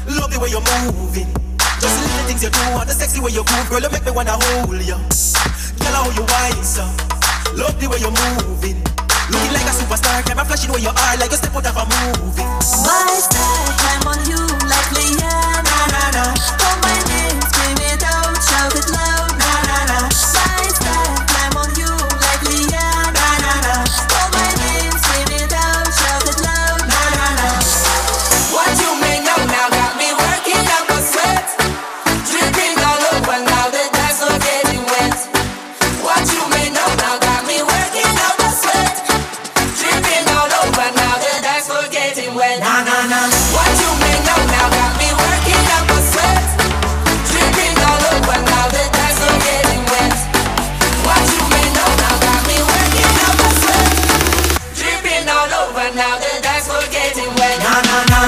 Love the way you're moving. Just the little things you do and the sexy way you move, girl, you make me wanna hold you. Girl, how you wise up. Love the way you're moving. Looking like a superstar, camera flashing where you are, like you step out of a movie. My style, climb on you like Rihanna. Na na na. Call my name, scream it out, shout it loud. Na na na. My style, climb on you like Rihanna. Na na na. Call my name, scream it out, shout it loud. Na na na. What you may know now got me working up a sweat, dripping all over now the dance floor getting wet. What you may know now got me working up a sweat, dripping all over now the dance floor getting wet. Na na na. What you may know now got me working up a sweat, dripping all over now the dance floor getting wet. What you may know now got me working up a sweat, dripping all over now the dance floor getting wet. Na na na.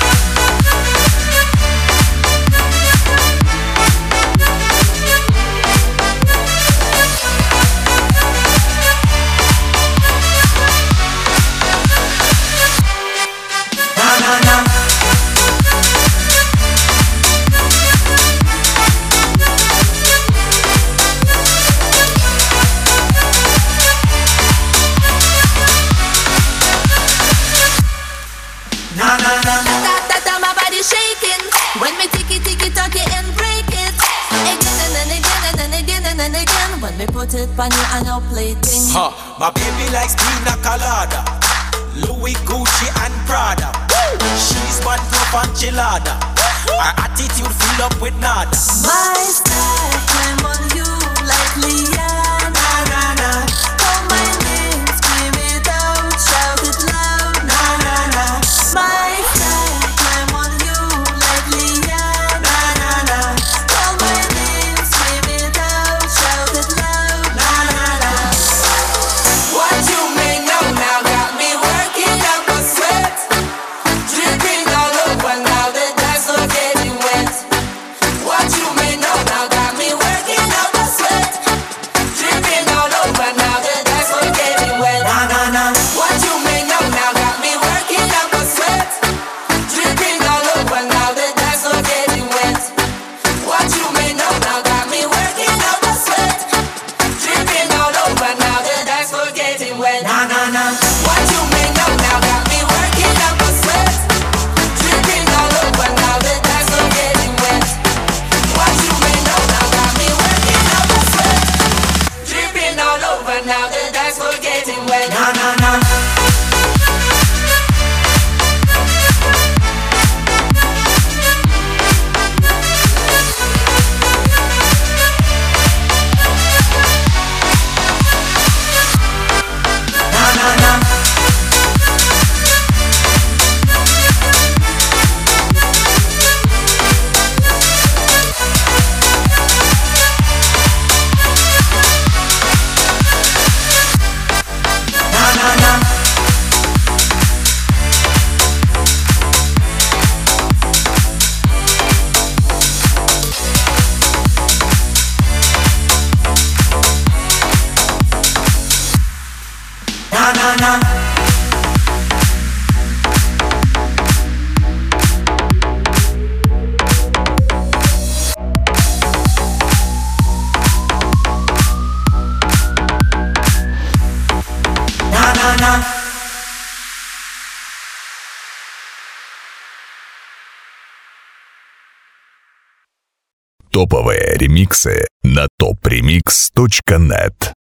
Ta-ta-ta, my body shaking when me ticky tock it and break it again and then again and then again and then again. When me put it on you and no plating. Huh, my baby likes pina colada, Louis, Gucci and Prada. She's one top enchilada. Her attitude fill up with nada. My style, climb on you like Rihanna. Na na na. Call my name, scream it out, shout it loud. Na na na. My style, climb on you like Rihanna. Na na na. Call my name, scream it out, shout it loud. Na na na. What you may know now got me working up a sweat, dripping all over now the dance floor getting wet. What you may know now got me working up a sweat, dripping all over now the dance floor getting wet. Na na na. What you may know now got me working up a sweat, dripping all over now the dance floor getting wet. What you may know now got me working up a sweat, dripping all over now the dance floor getting wet. Na na na. What you may know now got me working up a sweat, dripping all over now the dance floor getting wet. What you may know now got me working up a sweat, dripping all over now the dance floor getting wet. Na na na. Na na na. Na na na. Na na na. Na na na. Топовые ремиксы на topremix.net.